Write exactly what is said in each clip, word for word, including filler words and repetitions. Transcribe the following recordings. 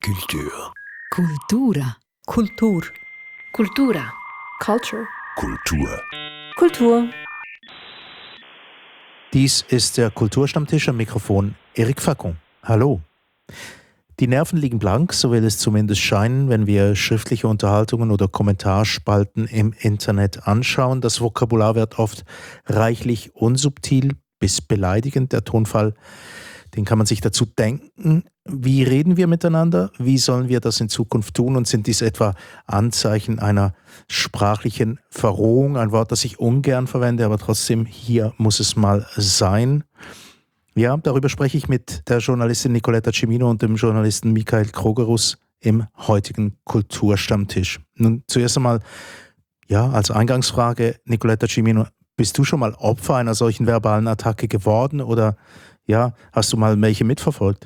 Kultur. Kultura. Kultur. Kultura. Culture. Kultur. Kultur. Dies ist der Kulturstammtisch, am Mikrofon Eric Facon. Hallo. Die Nerven liegen blank, so will es zumindest scheinen, wenn wir schriftliche Unterhaltungen oder Kommentarspalten im Internet anschauen. Das Vokabular wird oft reichlich unsubtil bis beleidigend. Der Tonfall, den kann man sich dazu denken. Wie reden wir miteinander? Wie sollen wir das in Zukunft tun? Und sind dies etwa Anzeichen einer sprachlichen Verrohung? Ein Wort, das ich ungern verwende, aber trotzdem, hier muss es mal sein. Ja, darüber spreche ich mit der Journalistin Nicoletta Cimino und dem Journalisten Michael Krogerus im heutigen Kulturstammtisch. Nun, zuerst einmal, ja, als Eingangsfrage, Nicoletta Cimino, bist du schon mal Opfer einer solchen verbalen Attacke geworden oder ja, hast du mal welche mitverfolgt?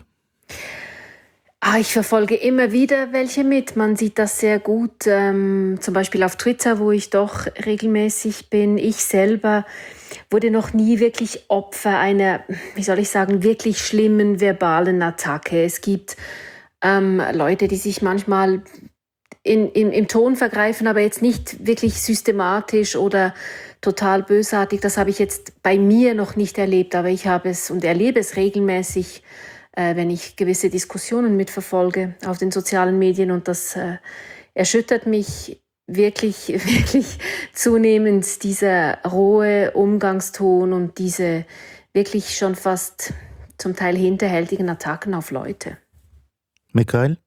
Ah, ich verfolge immer wieder welche mit. Man sieht das sehr gut, ähm, zum Beispiel auf Twitter, wo ich doch regelmäßig bin. Ich selber wurde noch nie wirklich Opfer einer, wie soll ich sagen, wirklich schlimmen verbalen Attacke. Es gibt ähm, Leute, die sich manchmal in, in, im Ton vergreifen, aber jetzt nicht wirklich systematisch oder total bösartig. Das habe ich jetzt bei mir noch nicht erlebt, aber ich habe es und erlebe es regelmäßig, äh, wenn ich gewisse Diskussionen mitverfolge auf den sozialen Medien, und das äh, erschüttert mich wirklich, wirklich zunehmend, dieser rohe Umgangston und diese wirklich schon fast zum Teil hinterhältigen Attacken auf Leute. Michael?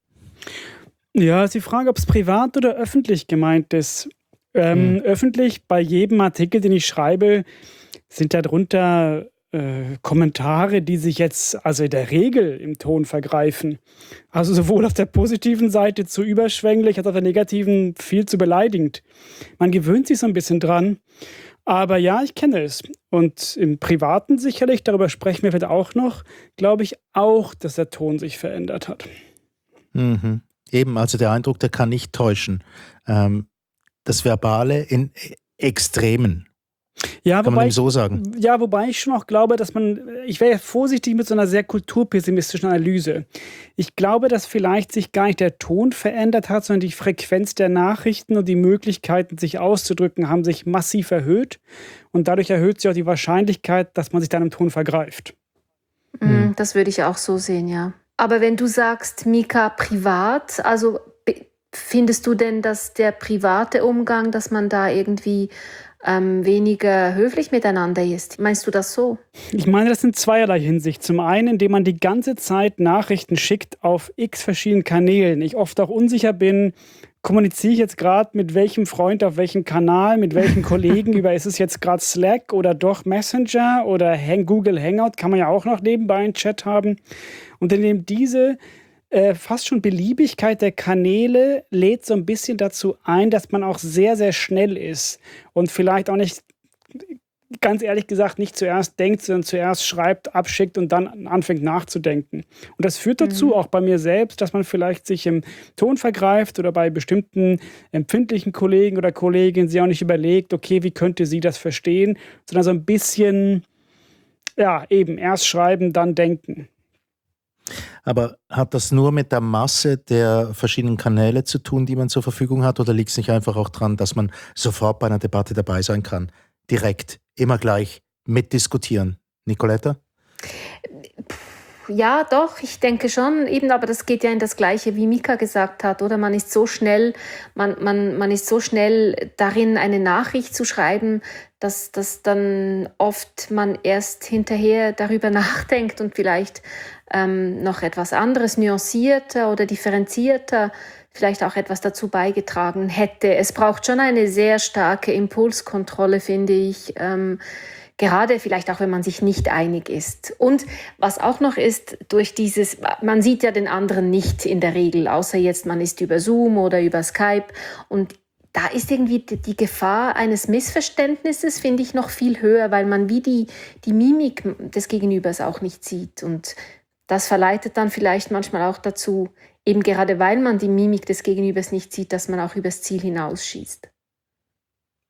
Ja, ist die Frage, ob es privat oder öffentlich gemeint ist. Ähm, hm. Öffentlich, bei jedem Artikel, den ich schreibe, sind darunter äh, Kommentare, die sich jetzt also in der Regel im Ton vergreifen. Also sowohl auf der positiven Seite zu überschwänglich, als auch auf der negativen viel zu beleidigend. Man gewöhnt sich so ein bisschen dran. Aber ja, ich kenne es. Und im Privaten sicherlich, darüber sprechen wir vielleicht auch noch, glaube ich auch, dass der Ton sich verändert hat. Mhm. Eben, also der Eindruck, der kann nicht täuschen. Ähm, das Verbale in Extremen. Ja, kann wobei man ihm so sagen. Ich, ja, wobei ich schon auch glaube, dass man, ich wäre vorsichtig mit so einer sehr kulturpessimistischen Analyse. Ich glaube, dass vielleicht sich gar nicht der Ton verändert hat, sondern die Frequenz der Nachrichten und die Möglichkeiten, sich auszudrücken, haben sich massiv erhöht. Und dadurch erhöht sich auch die Wahrscheinlichkeit, dass man sich dann im Ton vergreift. Mhm, das würde ich auch so sehen, ja. Aber wenn du sagst, Mika, privat, also findest du denn, dass der private Umgang, dass man da irgendwie ähm, weniger höflich miteinander ist? Meinst du das so? Ich meine, das in zweierlei Hinsicht. Zum einen, indem man die ganze Zeit Nachrichten schickt auf x verschiedenen Kanälen. Ich oft auch unsicher bin, kommuniziere ich jetzt gerade mit welchem Freund auf welchem Kanal, mit welchen Kollegen über, ist es jetzt gerade Slack oder doch Messenger oder Hang- Google Hangout, kann man ja auch noch nebenbei einen Chat haben. Und indem diese äh, fast schon Beliebigkeit der Kanäle lädt so ein bisschen dazu ein, dass man auch sehr, sehr schnell ist und vielleicht auch nicht, ganz ehrlich gesagt, nicht zuerst denkt, sondern zuerst schreibt, abschickt und dann anfängt nachzudenken. Und das führt dazu, mhm. auch bei mir selbst, dass man vielleicht sich im Ton vergreift oder bei bestimmten empfindlichen Kollegen oder Kolleginnen sich auch nicht überlegt, okay, wie könnte sie das verstehen, sondern so ein bisschen, ja, eben erst schreiben, dann denken. Aber hat das nur mit der Masse der verschiedenen Kanäle zu tun, die man zur Verfügung hat, oder liegt es nicht einfach auch daran, dass man sofort bei einer Debatte dabei sein kann? Direkt, immer gleich mitdiskutieren. Nicoletta? Ja, doch, ich denke schon, eben, aber das geht ja in das Gleiche, wie Mika gesagt hat, oder? Man ist so schnell, man, man, man ist so schnell darin, eine Nachricht zu schreiben, dass, dass dann oft man erst hinterher darüber nachdenkt und vielleicht ähm, noch etwas anderes, nuancierter oder differenzierter, vielleicht auch etwas dazu beigetragen hätte. Es braucht schon eine sehr starke Impulskontrolle, finde ich, ähm, gerade vielleicht auch, wenn man sich nicht einig ist. Und was auch noch ist, durch dieses, man sieht ja den anderen nicht in der Regel, außer jetzt, man ist über Zoom oder über Skype. Und da ist irgendwie die Gefahr eines Missverständnisses, finde ich, noch viel höher, weil man wie die, die Mimik des Gegenübers auch nicht sieht. Und das verleitet dann vielleicht manchmal auch dazu, eben gerade weil man die Mimik des Gegenübers nicht sieht, dass man auch übers Ziel hinausschießt.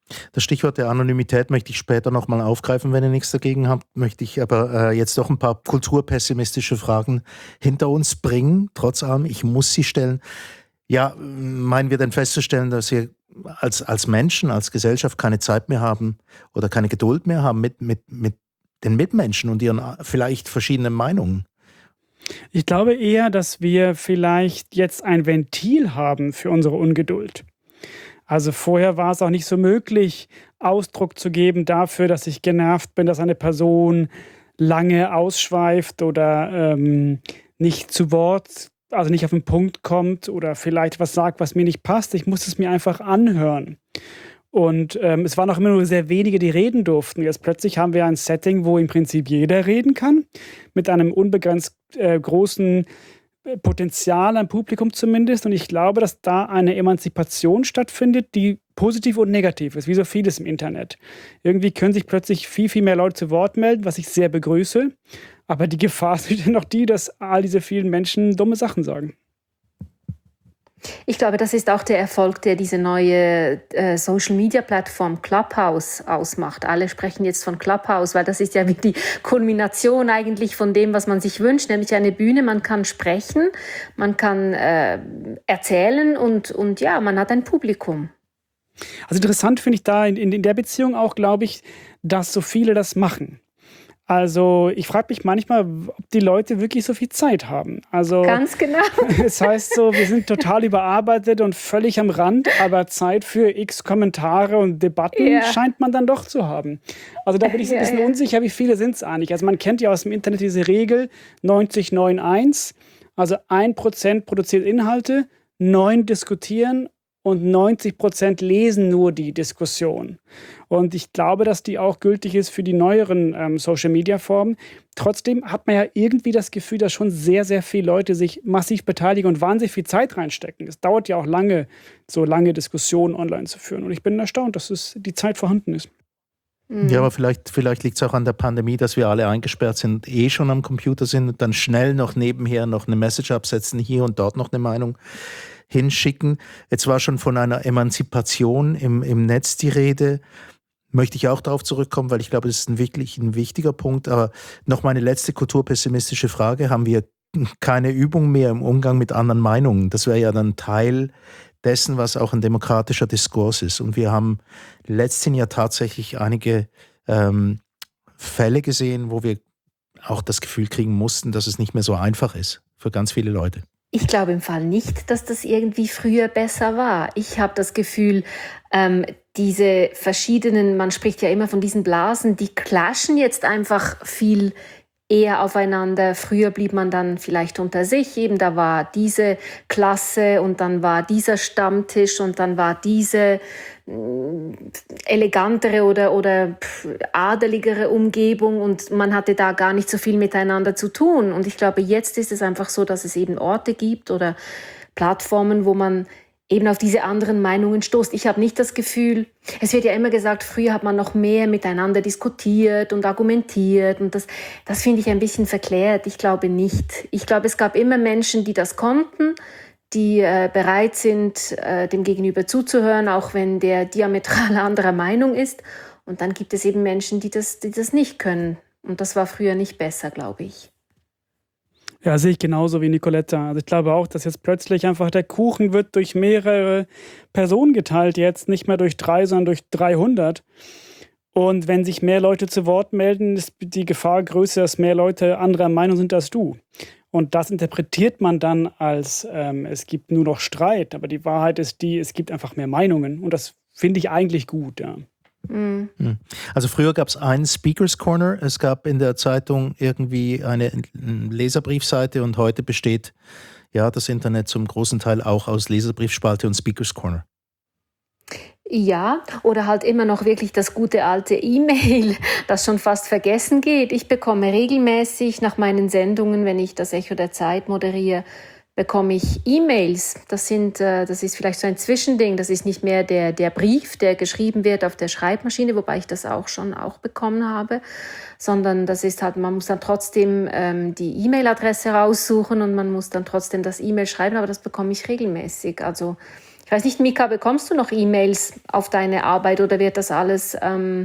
Das Stichwort der Anonymität möchte ich später nochmal aufgreifen, wenn ihr nichts dagegen habt. Möchte ich aber äh, jetzt doch ein paar kulturpessimistische Fragen hinter uns bringen. Trotz allem, ich muss sie stellen. Ja, meinen wir denn festzustellen, dass wir als, als Menschen, als Gesellschaft keine Zeit mehr haben oder keine Geduld mehr haben mit, mit, mit den Mitmenschen und ihren vielleicht verschiedenen Meinungen? Ich glaube eher, dass wir vielleicht jetzt ein Ventil haben für unsere Ungeduld. Also vorher war es auch nicht so möglich, Ausdruck zu geben dafür, dass ich genervt bin, dass eine Person lange ausschweift oder ähm, nicht zu Wort, also nicht auf den Punkt kommt oder vielleicht was sagt, was mir nicht passt. Ich musste es mir einfach anhören. Und ähm, es waren auch immer nur sehr wenige, die reden durften. Jetzt plötzlich haben wir ein Setting, wo im Prinzip jeder reden kann, mit einem unbegrenzt äh, großen Potenzial am Publikum zumindest. Und ich glaube, dass da eine Emanzipation stattfindet, die positiv und negativ ist, wie so vieles im Internet. Irgendwie können sich plötzlich viel, viel mehr Leute zu Wort melden, was ich sehr begrüße. Aber die Gefahr ist noch die, dass all diese vielen Menschen dumme Sachen sagen. Ich glaube, das ist auch der Erfolg, der diese neue äh, Social-Media-Plattform Clubhouse ausmacht. Alle sprechen jetzt von Clubhouse, weil das ist ja wie die Kulmination eigentlich von dem, was man sich wünscht, nämlich eine Bühne. Man kann sprechen, man kann äh, erzählen und, und ja, man hat ein Publikum. Also interessant finde ich da in, in der Beziehung auch, glaube ich, dass so viele das machen. Also ich frage mich manchmal, ob die Leute wirklich so viel Zeit haben. Also, ganz genau. Es heißt so, wir sind total überarbeitet und völlig am Rand, aber Zeit für x Kommentare und Debatten ja. scheint man dann doch zu haben. Also da bin ich so ein bisschen ja, ja. unsicher, wie viele sind es eigentlich. Also man kennt ja aus dem Internet diese Regel neunzig neun eins, also ein Prozent produziert Inhalte, neun diskutieren und neunzig Prozent lesen nur die Diskussion. Und ich glaube, dass die auch gültig ist für die neueren ähm, Social-Media-Formen. Trotzdem hat man ja irgendwie das Gefühl, dass schon sehr, sehr viele Leute sich massiv beteiligen und wahnsinnig viel Zeit reinstecken. Es dauert ja auch lange, so lange Diskussionen online zu führen. Und ich bin erstaunt, dass es die Zeit vorhanden ist. Ja, aber vielleicht, vielleicht liegt es auch an der Pandemie, dass wir alle eingesperrt sind, eh schon am Computer sind und dann schnell noch nebenher noch eine Message absetzen, hier und dort noch eine Meinung hinschicken. Jetzt war schon von einer Emanzipation im, im Netz die Rede. Möchte ich auch darauf zurückkommen, weil ich glaube, das ist ein wirklich ein wichtiger Punkt. Aber noch meine letzte kulturpessimistische Frage. Haben wir keine Übung mehr im Umgang mit anderen Meinungen? Das wäre ja dann Teil dessen, was auch ein demokratischer Diskurs ist. Und wir haben letztens ja tatsächlich einige ähm, Fälle gesehen, wo wir auch das Gefühl kriegen mussten, dass es nicht mehr so einfach ist für ganz viele Leute. Ich glaube im Fall nicht, dass das irgendwie früher besser war. Ich habe das Gefühl, ähm, diese verschiedenen, man spricht ja immer von diesen Blasen, die clashen jetzt einfach viel eher aufeinander. Früher blieb man dann vielleicht unter sich, eben da war diese Klasse und dann war dieser Stammtisch und dann war diese äh, elegantere oder, oder pff, adeligere Umgebung und man hatte da gar nicht so viel miteinander zu tun. Und ich glaube, jetzt ist es einfach so, dass es eben Orte gibt oder Plattformen, wo man eben auf diese anderen Meinungen stoßt. Ich habe nicht das Gefühl, es wird ja immer gesagt, früher hat man noch mehr miteinander diskutiert und argumentiert und das, das finde ich ein bisschen verklärt. Ich glaube nicht. Ich glaube, es gab immer Menschen, die das konnten, die äh, bereit sind, äh, dem Gegenüber zuzuhören, auch wenn der diametral anderer Meinung ist. Und dann gibt es eben Menschen, die das, die das nicht können. Und das war früher nicht besser, glaube ich. Ja, sehe ich genauso wie Nicoletta. Also ich glaube auch, dass jetzt plötzlich einfach der Kuchen wird durch mehrere Personen geteilt, jetzt nicht mehr durch drei, sondern durch dreihundert. Und wenn sich mehr Leute zu Wort melden, ist die Gefahr größer, dass mehr Leute anderer Meinung sind als du. Und das interpretiert man dann als, ähm, es gibt nur noch Streit. Aber die Wahrheit ist die, es gibt einfach mehr Meinungen. Und das finde ich eigentlich gut, ja. Mhm. Also früher gab es einen Speakers Corner, es gab in der Zeitung irgendwie eine Leserbriefseite und heute besteht ja das Internet zum großen Teil auch aus Leserbriefspalte und Speakers Corner. Ja, oder halt immer noch wirklich das gute alte E-Mail, das schon fast vergessen geht. Ich bekomme regelmäßig nach meinen Sendungen, wenn ich das Echo der Zeit moderiere, bekomme ich E-Mails. Das sind, äh, das ist vielleicht so ein Zwischending. Das ist nicht mehr der, der Brief, der geschrieben wird auf der Schreibmaschine, wobei ich das auch schon auch bekommen habe, sondern das ist halt, man muss dann trotzdem ähm, die E-Mail-Adresse raussuchen und man muss dann trotzdem das E-Mail schreiben, aber das bekomme ich regelmäßig. Also ich Ich weiß nicht, Mika, bekommst du noch E-Mails auf deine Arbeit oder wird das alles ähm,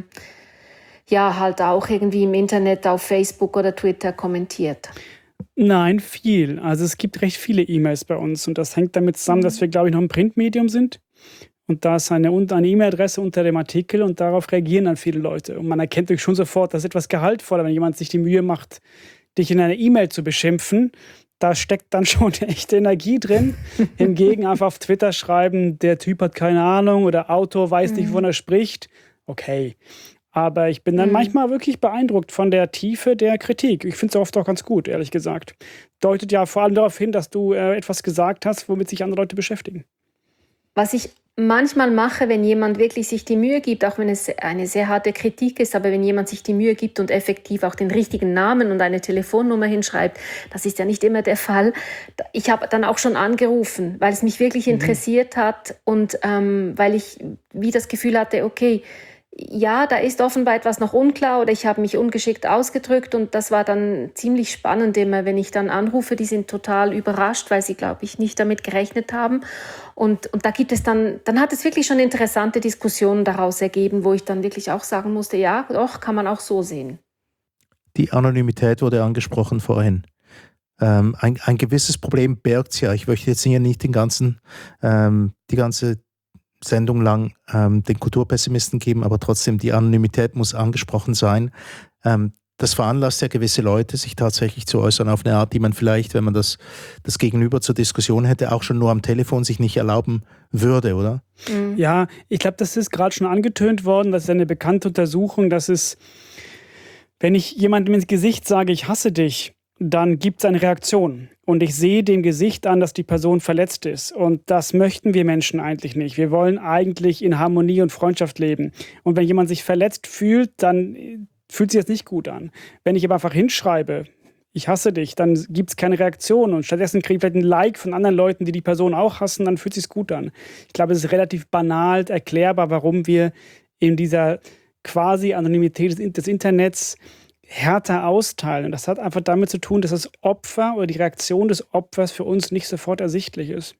ja halt auch irgendwie im Internet, auf Facebook oder Twitter kommentiert? Nein, viel. Also es gibt recht viele E-Mails bei uns und das hängt damit zusammen, dass wir, glaube ich, noch ein Printmedium sind. Und da ist eine, eine E-Mail-Adresse unter dem Artikel und darauf reagieren dann viele Leute. Und man erkennt natürlich schon sofort, dass etwas gehaltvoller, wenn jemand sich die Mühe macht, dich in einer E-Mail zu beschimpfen, da steckt dann schon echte Energie drin. Hingegen einfach auf Twitter schreiben, der Typ hat keine Ahnung oder Autor weiß nicht, wovon er spricht. Okay. Aber ich bin dann Mhm. manchmal wirklich beeindruckt von der Tiefe der Kritik. Ich finde es oft auch ganz gut, ehrlich gesagt. Deutet ja vor allem darauf hin, dass du äh, etwas gesagt hast, womit sich andere Leute beschäftigen. Was ich manchmal mache, wenn jemand wirklich sich die Mühe gibt, auch wenn es eine sehr harte Kritik ist, aber wenn jemand sich die Mühe gibt und effektiv auch den richtigen Namen und eine Telefonnummer hinschreibt, das ist ja nicht immer der Fall. Ich habe dann auch schon angerufen, weil es mich wirklich interessiert hat und ähm, weil ich wie das Gefühl hatte, okay, ja, da ist offenbar etwas noch unklar oder ich habe mich ungeschickt ausgedrückt und das war dann ziemlich spannend immer, wenn ich dann anrufe, die sind total überrascht, weil sie, glaube ich, nicht damit gerechnet haben und, und da gibt es dann, dann hat es wirklich schon interessante Diskussionen daraus ergeben, wo ich dann wirklich auch sagen musste, ja, doch, kann man auch so sehen. Die Anonymität wurde angesprochen vorhin. Ähm, ein, ein gewisses Problem birgt es ja. Ich möchte jetzt hier nicht den ganzen, ähm, die ganze Sendung lang ähm, den Kulturpessimisten geben, aber trotzdem, die Anonymität muss angesprochen sein. Ähm, das veranlasst ja gewisse Leute, sich tatsächlich zu äußern auf eine Art, die man vielleicht, wenn man das, das Gegenüber zur Diskussion hätte, auch schon nur am Telefon sich nicht erlauben würde, oder? Mhm. Ja, ich glaube, das ist gerade schon angetönt worden. Das ist eine bekannte Untersuchung, dass es, wenn ich jemandem ins Gesicht sage, ich hasse dich, dann gibt es eine Reaktion. Und ich sehe dem Gesicht an, dass die Person verletzt ist. Und das möchten wir Menschen eigentlich nicht. Wir wollen eigentlich in Harmonie und Freundschaft leben. Und wenn jemand sich verletzt fühlt, dann fühlt sich das nicht gut an. Wenn ich aber einfach hinschreibe, ich hasse dich, dann gibt es keine Reaktion. Und stattdessen kriege ich vielleicht ein Like von anderen Leuten, die die Person auch hassen, dann fühlt es sich gut an. Ich glaube, es ist relativ banal erklärbar, warum wir in dieser quasi Anonymität des, des Internets härter austeilen. Und das hat einfach damit zu tun, dass das Opfer oder die Reaktion des Opfers für uns nicht sofort ersichtlich ist.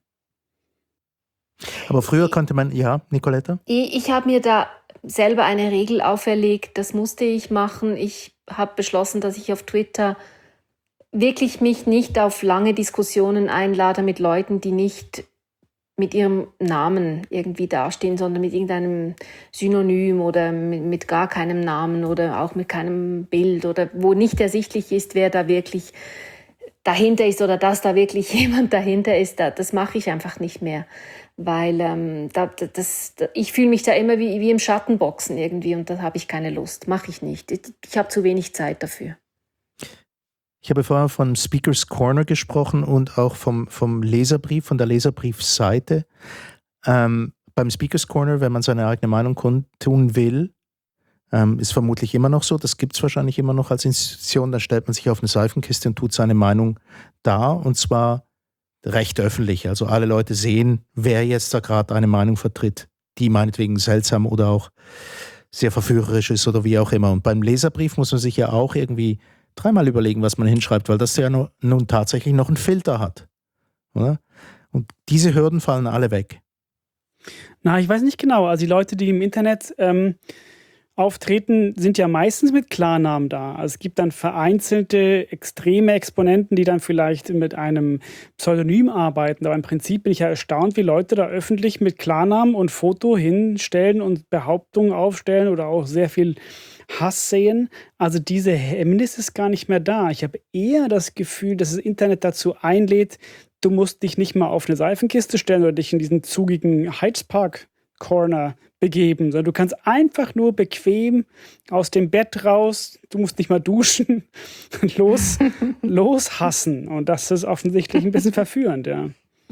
Aber früher konnte man, ja, Nicoletta? Ich, ich habe mir da selber eine Regel auferlegt, das musste ich machen. Ich habe beschlossen, dass ich auf Twitter wirklich mich nicht auf lange Diskussionen einlade mit Leuten, die nicht mit ihrem Namen irgendwie dastehen, sondern mit irgendeinem Synonym oder mit, mit gar keinem Namen oder auch mit keinem Bild oder wo nicht ersichtlich ist, wer da wirklich dahinter ist oder dass da wirklich jemand dahinter ist. Da, das mache ich einfach nicht mehr, weil ähm, da, das, da, ich fühle mich da immer wie, wie im Schattenboxen irgendwie und da habe ich keine Lust, mache ich nicht. Ich, ich habe zu wenig Zeit dafür. Ich habe vorher von Speakers Corner gesprochen und auch vom, vom Leserbrief, von der Leserbriefseite. Ähm, beim Speakers Corner, wenn man seine eigene Meinung kundtun will, ähm, ist vermutlich immer noch so, das gibt es wahrscheinlich immer noch als Institution, da stellt man sich auf eine Seifenkiste und tut seine Meinung dar und zwar recht öffentlich. Also alle Leute sehen, wer jetzt da gerade eine Meinung vertritt, die meinetwegen seltsam oder auch sehr verführerisch ist oder wie auch immer. Und beim Leserbrief muss man sich ja auch irgendwie dreimal überlegen, was man hinschreibt, weil das ja nun, nun tatsächlich noch einen Filter hat. Oder? Und diese Hürden fallen alle weg. Na, ich weiß nicht genau. Also die Leute, die im Internet ähm, auftreten, sind ja meistens mit Klarnamen da. Also es gibt dann vereinzelte, extreme Exponenten, die dann vielleicht mit einem Pseudonym arbeiten. Aber im Prinzip bin ich ja erstaunt, wie Leute da öffentlich mit Klarnamen und Foto hinstellen und Behauptungen aufstellen oder auch sehr viel Hass sehen. Also diese Hemmnis ist gar nicht mehr da. Ich habe eher das Gefühl, dass das Internet dazu einlädt, du musst dich nicht mal auf eine Seifenkiste stellen oder dich in diesen zugigen Heizpark-Corner begeben, sondern du kannst einfach nur bequem aus dem Bett raus, du musst nicht mal duschen, los, los hassen. Und das ist offensichtlich ein bisschen verführend, ja.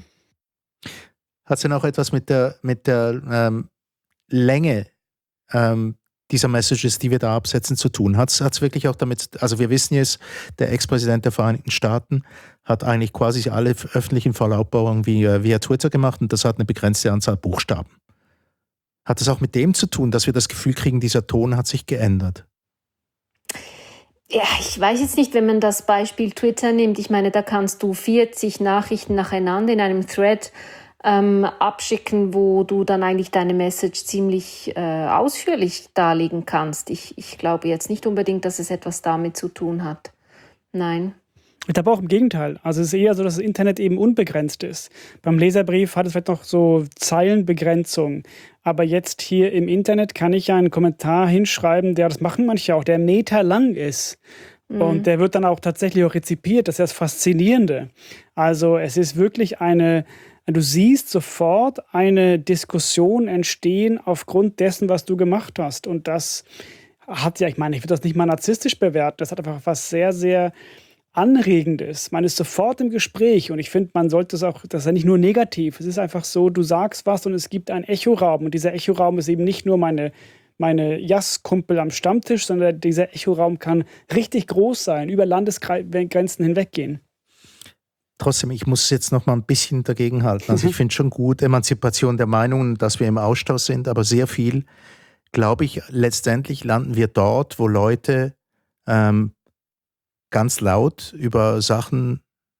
Hat es denn auch etwas mit der, mit der ähm, Länge ähm, dieser Messages, die wir da absetzen, zu tun? Hat es wirklich auch damit, also wir wissen jetzt, der Ex-Präsident der Vereinigten Staaten hat eigentlich quasi alle öffentlichen Verlautbarungen via, via Twitter gemacht und das hat eine begrenzte Anzahl Buchstaben. Hat es auch mit dem zu tun, dass wir das Gefühl kriegen, dieser Ton hat sich geändert? Ja, ich weiß jetzt nicht, wenn man das Beispiel Twitter nimmt, ich meine, da kannst du vierzig Nachrichten nacheinander in einem Thread ähm, abschicken, wo du dann eigentlich deine Message ziemlich äh, ausführlich darlegen kannst. Ich, ich glaube jetzt nicht unbedingt, dass es etwas damit zu tun hat. Nein. Ich glaube auch im Gegenteil. Also es ist eher so, dass das Internet eben unbegrenzt ist. Beim Leserbrief hat es vielleicht noch so Zeilenbegrenzung. Aber jetzt hier im Internet kann ich ja einen Kommentar hinschreiben, der, das machen manche auch, der meterlang ist. Mhm. Und der wird dann auch tatsächlich auch rezipiert. Das ist das Faszinierende. Also es ist wirklich eine, du siehst sofort eine Diskussion entstehen aufgrund dessen, was du gemacht hast. Und das hat ja, ich meine, ich würde das nicht mal narzisstisch bewerten. Das hat einfach was sehr, sehr Anregendes. Man ist sofort im Gespräch und ich finde, man sollte es auch, das ist ja nicht nur negativ, es ist einfach so, du sagst was und es gibt einen Echoraum und dieser Echoraum ist eben nicht nur meine, meine Jazzkumpel am Stammtisch, sondern dieser Echoraum kann richtig groß sein, über Landesgrenzen hinweggehen. Trotzdem, ich muss jetzt noch mal ein bisschen dagegen halten. Also ich finde schon gut, Emanzipation der Meinungen, dass wir im Austausch sind, aber sehr viel, glaube ich, letztendlich landen wir dort, wo Leute ähm, ganz laut über Sachen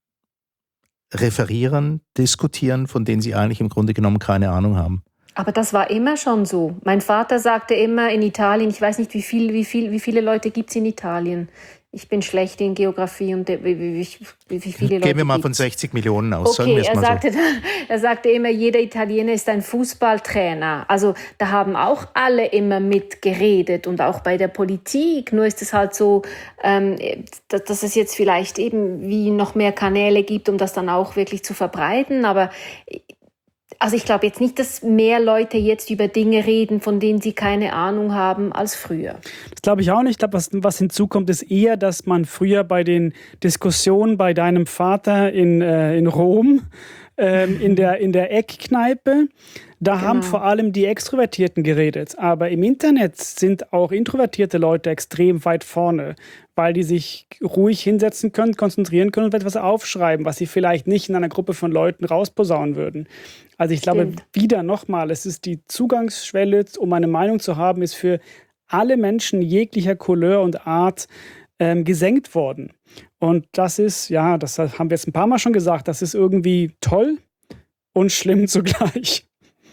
referieren, diskutieren, von denen sie eigentlich im Grunde genommen keine Ahnung haben. Aber das war immer schon so. Mein Vater sagte immer in Italien, ich weiß nicht, wie viel, wie viel, wie viele Leute gibt es in Italien. Ich bin schlecht in Geografie und wie, wie, wie, wie viele Leute Gehen wir mal gibt's? von sechzig Millionen aus, sagen Okay, wir es er mal sagte, so. dann, er sagte immer, jeder Italiener ist ein Fußballtrainer. Also da haben auch alle immer mitgeredet und auch bei der Politik. Nur ist es halt so, ähm, dass, dass es jetzt vielleicht eben wie noch mehr Kanäle gibt, um das dann auch wirklich zu verbreiten. Aber also ich glaube jetzt nicht, dass mehr Leute jetzt über Dinge reden, von denen sie keine Ahnung haben, als früher. Das glaube ich auch nicht. Ich glaube, was, was hinzukommt, ist eher, dass man früher bei den Diskussionen bei deinem Vater in, äh, in Rom, ähm, in der, in der Eckkneipe, da Genau. haben vor allem die Extrovertierten geredet. Aber im Internet sind auch introvertierte Leute extrem weit vorne, weil die sich ruhig hinsetzen können, konzentrieren können und etwas aufschreiben, was sie vielleicht nicht in einer Gruppe von Leuten rausposaunen würden. Also ich glaube, Stimmt. wieder nochmal, es ist die Zugangsschwelle, um eine Meinung zu haben, ist für alle Menschen jeglicher Couleur und Art ähm, gesenkt worden. Und das ist, ja, das haben wir jetzt ein paar Mal schon gesagt, das ist irgendwie toll und schlimm zugleich.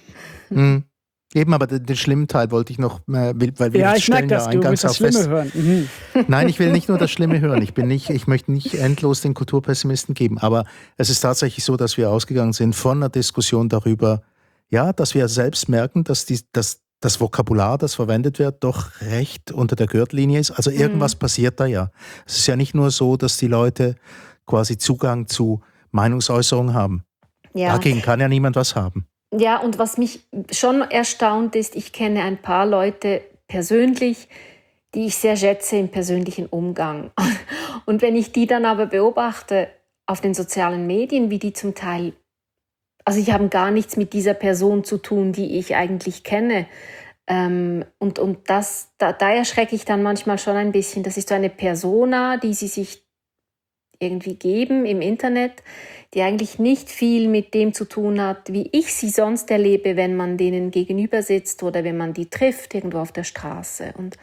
Mhm. Eben, aber den, den schlimmen Teil wollte ich noch, äh, weil wir Ja, ich stellen merke ja das, du eingangs willst das auch Schlimme fest. hören. Mhm. Nein, ich will nicht nur das Schlimme hören. Ich bin nicht, ich möchte nicht endlos den Kulturpessimisten geben. Aber es ist tatsächlich so, dass wir ausgegangen sind von einer Diskussion darüber, ja, dass wir selbst merken, dass die, dass das Vokabular, das verwendet wird, doch recht unter der Gürtellinie ist. Also irgendwas mhm. passiert da ja. Es ist ja nicht nur so, dass die Leute quasi Zugang zu Meinungsäußerungen haben. Ja. Dagegen kann ja niemand was haben. Ja, und was mich schon erstaunt ist, ich kenne ein paar Leute persönlich, die ich sehr schätze im persönlichen Umgang. Und wenn ich die dann aber beobachte auf den sozialen Medien, wie die zum Teil, also ich habe gar nichts mit dieser Person zu tun, die ich eigentlich kenne. Ähm, und und das, da, da erschrecke ich dann manchmal schon ein bisschen. Das ist so eine Persona, die sie sich irgendwie geben im Internet, die eigentlich nicht viel mit dem zu tun hat, wie ich sie sonst erlebe, wenn man denen gegenüber sitzt oder wenn man die trifft irgendwo auf der Straße. Und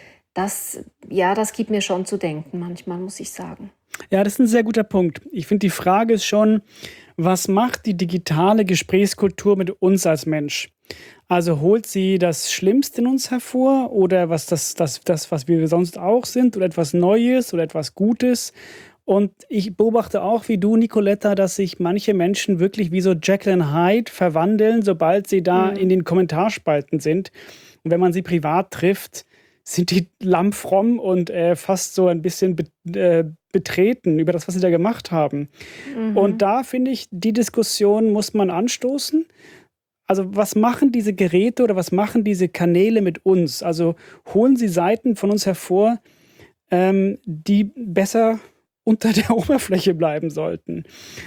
das, ja, das gibt mir schon zu denken manchmal, muss ich sagen. Ja, das ist ein sehr guter Punkt. Ich finde, die Frage ist schon, was macht die digitale Gesprächskultur mit uns als Mensch? Also holt sie das Schlimmste in uns hervor oder was das, das, das, was wir sonst auch sind oder etwas Neues oder etwas Gutes? Und ich beobachte auch, wie du, Nicoletta, dass sich manche Menschen wirklich wie so Jekyll und Hyde verwandeln, sobald sie da mhm. in den Kommentarspalten sind. Und wenn man sie privat trifft, sind die lammfromm und äh, fast so ein bisschen be- äh, betreten über das, was sie da gemacht haben. Mhm. Und da finde ich, die Diskussion muss man anstoßen. Also was machen diese Geräte oder was machen diese Kanäle mit uns? Also holen sie Seiten von uns hervor, ähm, die besser unter der Oberfläche bleiben sollten.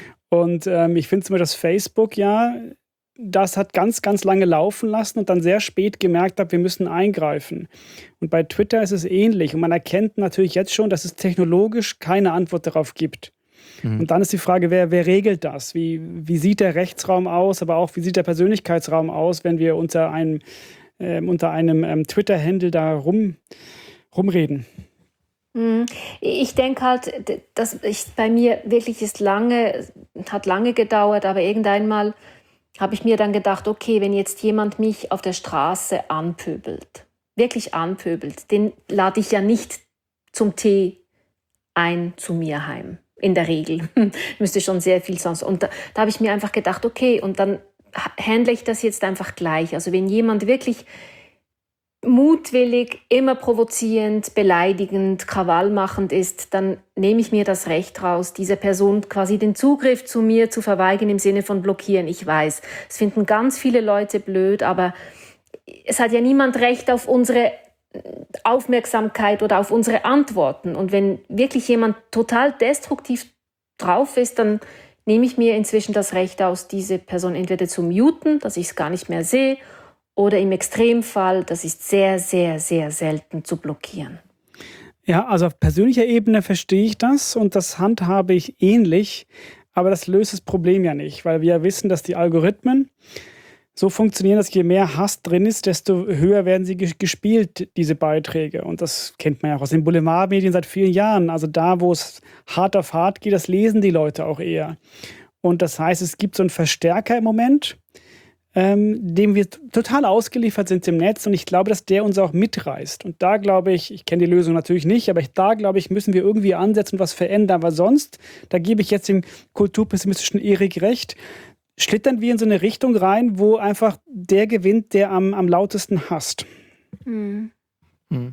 Und ähm, ich finde zum Beispiel, dass Facebook ja, das hat ganz, ganz lange laufen lassen und dann sehr spät gemerkt hat, wir müssen eingreifen. Und bei Twitter ist es ähnlich. Und man erkennt natürlich jetzt schon, dass es technologisch keine Antwort darauf gibt. Mhm. Und dann ist die Frage, wer, wer regelt das? Wie, wie sieht der Rechtsraum aus, aber auch wie sieht der Persönlichkeitsraum aus, wenn wir unter einem, äh, unter einem ähm, Twitter-Handle da rum, rumreden? Ich denke halt, dass ich, bei mir wirklich ist lange, hat lange gedauert, aber irgendeinmal habe ich mir dann gedacht, okay, wenn jetzt jemand mich auf der Straße anpöbelt, wirklich anpöbelt, den lade ich ja nicht zum Tee ein zu mir heim. In der Regel. Müsste schon sehr viel sonst. Und da, da habe ich mir einfach gedacht, okay, und dann handle ich das jetzt einfach gleich. Also wenn jemand wirklich mutwillig, immer provozierend, beleidigend, krawallmachend ist, dann nehme ich mir das Recht raus, dieser Person quasi den Zugriff zu mir zu verweigern im Sinne von blockieren. Ich weiß, es finden ganz viele Leute blöd, aber es hat ja niemand Recht auf unsere Aufmerksamkeit oder auf unsere Antworten. Und wenn wirklich jemand total destruktiv drauf ist, dann nehme ich mir inzwischen das Recht aus, diese Person entweder zu muten, dass ich es gar nicht mehr sehe, oder im Extremfall, das ist sehr, sehr, sehr selten, zu blockieren. Ja, also auf persönlicher Ebene verstehe ich das und das handhabe ich ähnlich, aber das löst das Problem ja nicht, weil wir ja wissen, dass die Algorithmen so funktionieren, dass je mehr Hass drin ist, desto höher werden sie gespielt, diese Beiträge. Und das kennt man ja auch aus den Boulevardmedien seit vielen Jahren. Also da, wo es hart auf hart geht, das lesen die Leute auch eher. Und das heißt, es gibt so einen Verstärker im Moment, ähm, dem wir total ausgeliefert sind im Netz. Und ich glaube, dass der uns auch mitreißt. Und da glaube ich, ich kenne die Lösung natürlich nicht, aber ich, da glaube ich, müssen wir irgendwie ansetzen und was verändern. Weil sonst, da gebe ich jetzt dem kulturpessimistischen Erik recht, schlittern wir in so eine Richtung rein, wo einfach der gewinnt, der am, am lautesten hasst. Mhm. Mhm.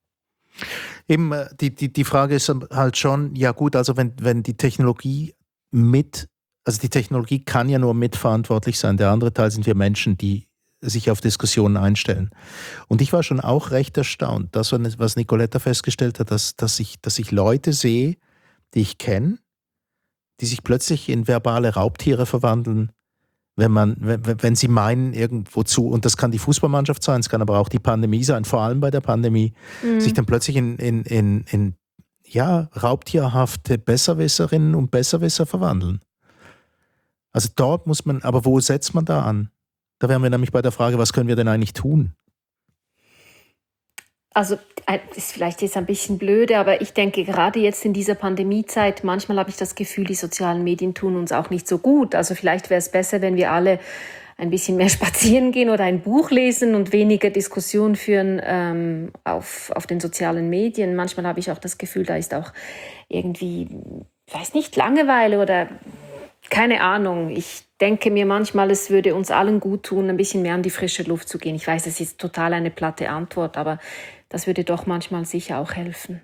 Eben, äh, die, die, die Frage ist halt schon, ja gut, also wenn, wenn die Technologie mit, also die Technologie kann ja nur mitverantwortlich sein. Der andere Teil sind wir Menschen, die sich auf Diskussionen einstellen. Und ich war schon auch recht erstaunt, das, was Nicoletta festgestellt hat, dass, dass, ich, dass ich Leute sehe, die ich kenne, die sich plötzlich in verbale Raubtiere verwandeln, wenn man, wenn, wenn sie meinen, irgendwo zu, und das kann die Fußballmannschaft sein, es kann aber auch die Pandemie sein, vor allem bei der Pandemie, mhm. sich dann plötzlich in, in, in, in ja, raubtierhafte Besserwisserinnen und Besserwisser verwandeln. Also dort muss man, aber wo setzt man da an? Da wären wir nämlich bei der Frage, was können wir denn eigentlich tun? Also das ist vielleicht jetzt ein bisschen blöde, aber ich denke gerade jetzt in dieser Pandemiezeit, manchmal habe ich das Gefühl, die sozialen Medien tun uns auch nicht so gut. Also vielleicht wäre es besser, wenn wir alle ein bisschen mehr spazieren gehen oder ein Buch lesen und weniger Diskussion führen ähm, auf, auf den sozialen Medien. Manchmal habe ich auch das Gefühl, da ist auch irgendwie, weiß nicht, Langeweile oder keine Ahnung. Ich denke mir manchmal, es würde uns allen gut tun, ein bisschen mehr an die frische Luft zu gehen. Ich weiß, es ist total eine platte Antwort, aber das würde doch manchmal sicher auch helfen.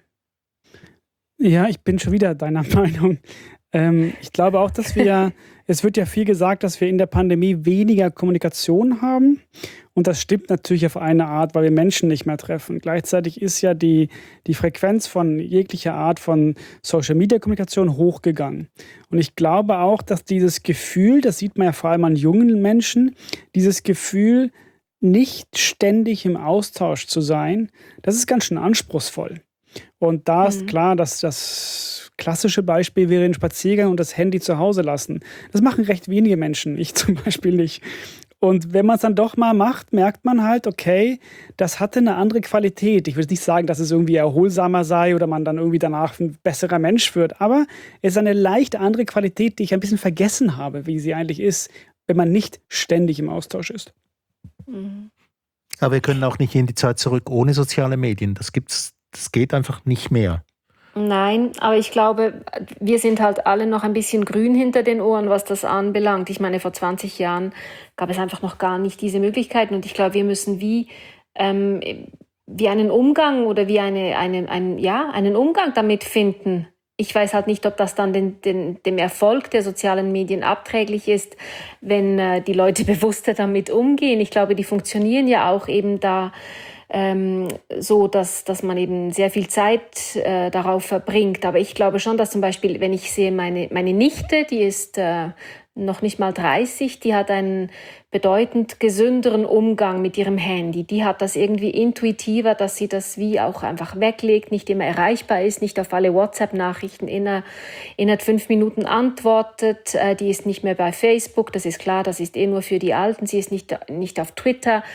Ja, ich bin schon wieder deiner Meinung. Ähm, ich glaube auch, dass wir, es wird ja viel gesagt, dass wir in der Pandemie weniger Kommunikation haben. Und das stimmt natürlich auf eine Art, weil wir Menschen nicht mehr treffen. Gleichzeitig ist ja die, die Frequenz von jeglicher Art von Social-Media-Kommunikation hochgegangen. Und ich glaube auch, dass dieses Gefühl, das sieht man ja vor allem an jungen Menschen, dieses Gefühl, nicht ständig im Austausch zu sein, das ist ganz schön anspruchsvoll. Und da ist mhm. klar, dass das klassische Beispiel wäre ein Spaziergang und das Handy zu Hause lassen. Das machen recht wenige Menschen, ich zum Beispiel nicht. Und wenn man es dann doch mal macht, merkt man halt, okay, das hatte eine andere Qualität. Ich will nicht sagen, dass es irgendwie erholsamer sei oder man dann irgendwie danach ein besserer Mensch wird, aber es ist eine leicht andere Qualität, die ich ein bisschen vergessen habe, wie sie eigentlich ist, wenn man nicht ständig im Austausch ist. Aber wir können auch nicht in die Zeit zurück ohne soziale Medien. Das gibt's, das geht einfach nicht mehr. Nein, aber ich glaube, wir sind halt alle noch ein bisschen grün hinter den Ohren, was das anbelangt. Ich meine, vor zwanzig Jahren gab es einfach noch gar nicht diese Möglichkeiten. Und ich glaube, wir müssen wie, ähm, wie einen Umgang oder wie eine, eine, ein, ja, einen Umgang damit finden. Ich weiß halt nicht, ob das dann den, den, dem Erfolg der sozialen Medien abträglich ist, wenn äh, die Leute bewusster damit umgehen. Ich glaube, die funktionieren ja auch eben da ähm, so, dass, dass man eben sehr viel Zeit äh, darauf verbringt. Aber ich glaube schon, dass zum Beispiel, wenn ich sehe, meine, meine Nichte, die ist äh, noch nicht mal dreißig, die hat einen bedeutend gesünderen Umgang mit ihrem Handy. Die hat das irgendwie intuitiver, dass sie das wie auch einfach weglegt, nicht immer erreichbar ist, nicht auf alle WhatsApp-Nachrichten inner, innerhalb fünf Minuten antwortet. Äh, die ist nicht mehr bei Facebook, das ist klar, das ist eh nur für die Alten. Sie ist nicht, nicht auf Twitter.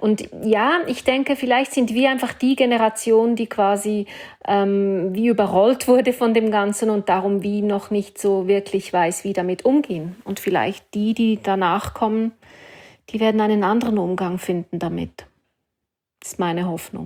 und ja, ich denke, vielleicht sind wir einfach die Generation, die quasi ähm, wie überrollt wurde von dem Ganzen und darum wie noch nicht so wirklich weiß, wie damit umgehen. Und vielleicht die, die danach kommen, die werden einen anderen Umgang finden damit. Das ist meine Hoffnung.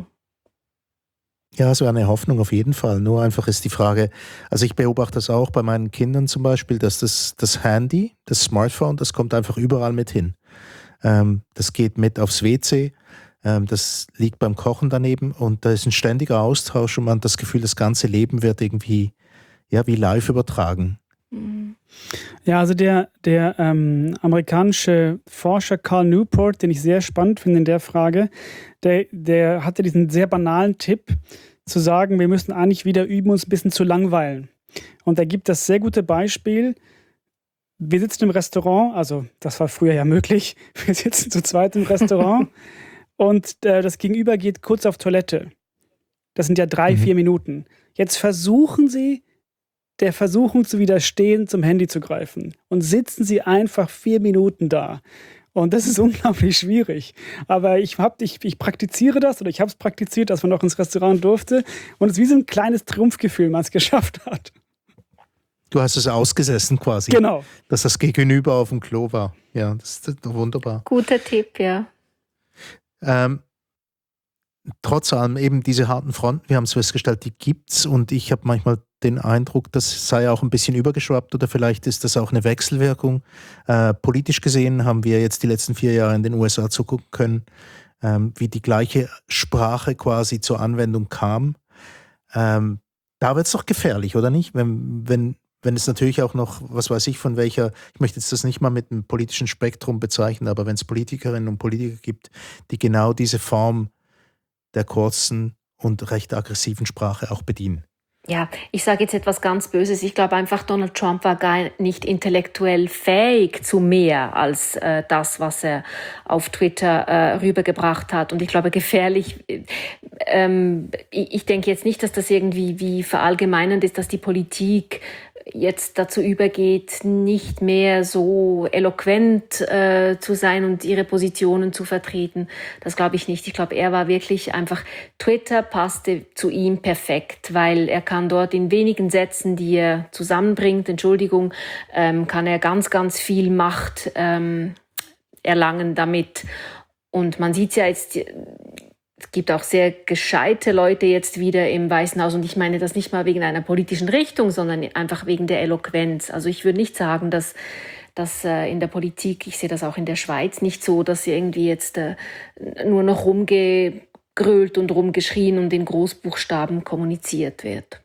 Ja, so eine Hoffnung auf jeden Fall. Nur einfach ist die Frage, also ich beobachte das auch bei meinen Kindern zum Beispiel, dass das, das Handy, das Smartphone, das kommt einfach überall mit hin. Ähm, das geht mit aufs W C, ähm, das liegt beim Kochen daneben und da ist ein ständiger Austausch und man hat das Gefühl, das ganze Leben wird irgendwie ja, wie live übertragen. Ja, also der, der ähm, amerikanische Forscher Carl Newport, den ich sehr spannend finde in der Frage, der, der hatte diesen sehr banalen Tipp, zu sagen, wir müssen eigentlich wieder üben, uns ein bisschen zu langweilen. Und er gibt das sehr gute Beispiel. Wir sitzen im Restaurant, also das war früher ja möglich, wir sitzen zu zweit im Restaurant und äh, das Gegenüber geht kurz auf Toilette. Das sind ja drei, mhm. vier Minuten. Jetzt versuchen Sie, der Versuchung zu widerstehen, zum Handy zu greifen. Und sitzen Sie einfach vier Minuten da. Und das ist unglaublich schwierig. Aber ich, hab, ich, ich praktiziere das oder ich habe es praktiziert, dass man noch ins Restaurant durfte. Und es ist wie so ein kleines Triumphgefühl, wenn man es geschafft hat. Du hast es ausgesessen quasi. Genau. Dass das Gegenüber auf dem Klo war. Ja, das ist wunderbar. Guter Tipp, ja. Ähm, trotz allem eben diese harten Fronten, wir haben es festgestellt, die gibt's und ich habe manchmal den Eindruck, das sei auch ein bisschen übergeschwappt oder vielleicht ist das auch eine Wechselwirkung. Äh, politisch gesehen haben wir jetzt die letzten vier Jahre in den U S A zugucken können, ähm, wie die gleiche Sprache quasi zur Anwendung kam. Ähm, da wird es doch gefährlich, oder nicht? Wenn, wenn, wenn es natürlich auch noch, was weiß ich, von welcher, ich möchte jetzt das nicht mal mit einem politischen Spektrum bezeichnen, aber wenn es Politikerinnen und Politiker gibt, die genau diese Form der kurzen und recht aggressiven Sprache auch bedienen. Ja, ich sage jetzt etwas ganz Böses. Ich glaube einfach, Donald Trump war gar nicht intellektuell fähig zu mehr als äh, das, was er auf Twitter äh, rübergebracht hat. Und ich glaube, gefährlich, ähm, ich, ich denke jetzt nicht, dass das irgendwie wie verallgemeinernd ist, dass die Politik jetzt dazu übergeht, nicht mehr so eloquent äh, zu sein und ihre Positionen zu vertreten. Das glaube ich nicht. Ich glaube, er war wirklich einfach, Twitter passte zu ihm perfekt, weil er kann dort in wenigen Sätzen, die er zusammenbringt, Entschuldigung, ähm, kann er ganz, ganz viel Macht ähm, erlangen damit. Und man sieht ja jetzt, es gibt auch sehr gescheite Leute jetzt wieder im Weißen Haus und ich meine das nicht mal wegen einer politischen Richtung, sondern einfach wegen der Eloquenz. Also ich würde nicht sagen, dass, dass äh, in der Politik, ich sehe das auch in der Schweiz, nicht so, dass irgendwie jetzt äh, nur noch rumgegrölt und rumgeschrien und in Großbuchstaben kommuniziert wird.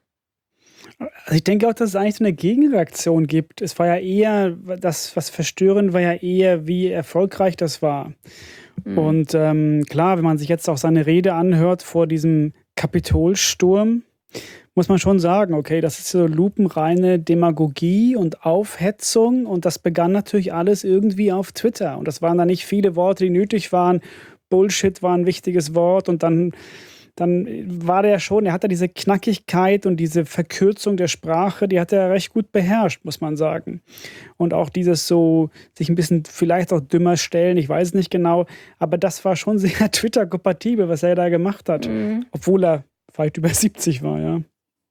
Also ich denke auch, dass es eigentlich so eine Gegenreaktion gibt. Es war ja eher, das, was verstörend war ja eher, wie erfolgreich das war. Mhm. Und ähm, klar, wenn man sich jetzt auch seine Rede anhört vor diesem Kapitolsturm, muss man schon sagen, okay, das ist so lupenreine Demagogie und Aufhetzung und das begann natürlich alles irgendwie auf Twitter. Und das waren da nicht viele Worte, die nötig waren. Bullshit war ein wichtiges Wort und dann dann war der schon, er hat da diese Knackigkeit und diese Verkürzung der Sprache, die hat er recht gut beherrscht, muss man sagen. Und auch dieses so, sich ein bisschen vielleicht auch dümmer stellen, ich weiß es nicht genau, aber das war schon sehr Twitter-kompatibel, was er da gemacht hat, mhm. obwohl er weit über siebzig war, ja.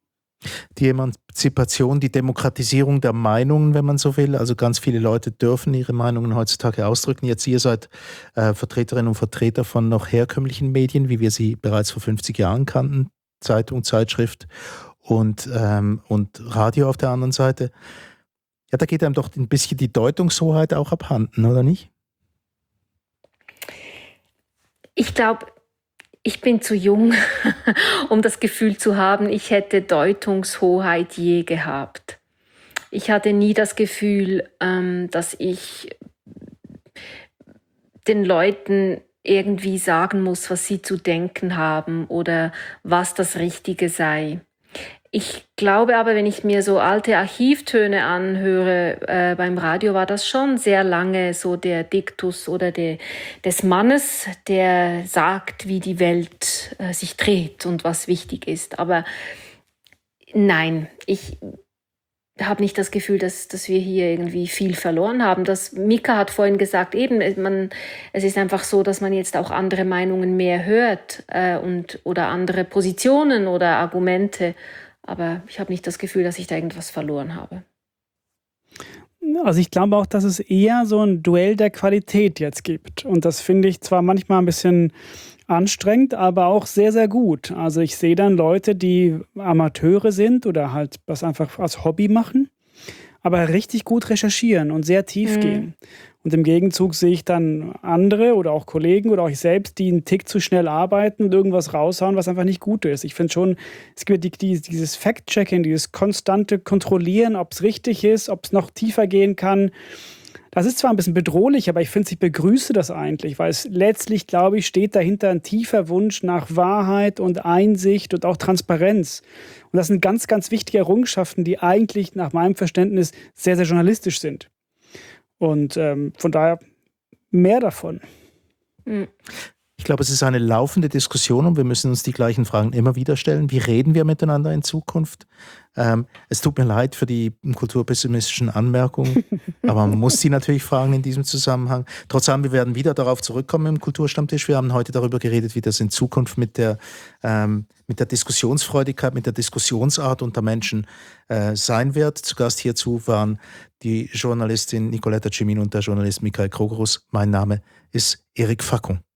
Die Emanzipation, die Demokratisierung der Meinungen, wenn man so will. Also ganz viele Leute dürfen ihre Meinungen heutzutage ausdrücken. Jetzt ihr seid äh, Vertreterinnen und Vertreter von noch herkömmlichen Medien, wie wir sie bereits vor fünfzig Jahren kannten. Zeitung, Zeitschrift und, ähm, und Radio auf der anderen Seite. Ja, da geht einem doch ein bisschen die Deutungshoheit auch abhanden, oder nicht? Ich glaube, ich bin zu jung, um das Gefühl zu haben, ich hätte Deutungshoheit je gehabt. Ich hatte nie das Gefühl, ähm, dass ich den Leuten irgendwie sagen muss, was sie zu denken haben oder was das Richtige sei. Ich glaube aber, wenn ich mir so alte Archivtöne anhöre, äh, beim Radio war das schon sehr lange so der Diktus oder der, des Mannes, der sagt, wie die Welt äh, sich dreht und was wichtig ist. Aber nein, ich, habe nicht das Gefühl, dass, dass wir hier irgendwie viel verloren haben. Das, Mika hat vorhin gesagt, eben, man, es ist einfach so, dass man jetzt auch andere Meinungen mehr hört äh, und, oder andere Positionen oder Argumente. Aber ich habe nicht das Gefühl, dass ich da irgendwas verloren habe. Also ich glaube auch, dass es eher so ein Duell der Qualität jetzt gibt. Und das finde ich zwar manchmal ein bisschen anstrengend, aber auch sehr, sehr gut. Also ich sehe dann Leute, die Amateure sind oder halt was einfach als Hobby machen, aber richtig gut recherchieren und sehr tief Mhm. gehen. Und im Gegenzug sehe ich dann andere oder auch Kollegen oder auch ich selbst, die einen Tick zu schnell arbeiten und irgendwas raushauen, was einfach nicht gut ist. Ich finde schon, es gibt die, die, dieses Fact-Checking, dieses konstante Kontrollieren, ob es richtig ist, ob es noch tiefer gehen kann. Das ist zwar ein bisschen bedrohlich, aber ich finde, ich begrüße das eigentlich, weil es letztlich, glaube ich, steht dahinter ein tiefer Wunsch nach Wahrheit und Einsicht und auch Transparenz. Und das sind ganz, ganz wichtige Errungenschaften, die eigentlich nach meinem Verständnis sehr, sehr journalistisch sind. Und ähm, von daher mehr davon. Mhm. Ich glaube, es ist eine laufende Diskussion und wir müssen uns die gleichen Fragen immer wieder stellen. Wie reden wir miteinander in Zukunft? Ähm, es tut mir leid für die kulturpessimistischen Anmerkungen, aber man muss sie natürlich fragen in diesem Zusammenhang. Trotzdem, wir werden wieder darauf zurückkommen im Kulturstammtisch. Wir haben heute darüber geredet, wie das in Zukunft mit der, ähm, mit der Diskussionsfreudigkeit, mit der Diskussionsart unter Menschen äh, sein wird. Zu Gast hierzu waren die Journalistin Nicoletta Cimino und der Journalist Michael Krogerus. Mein Name ist Erik Fackung.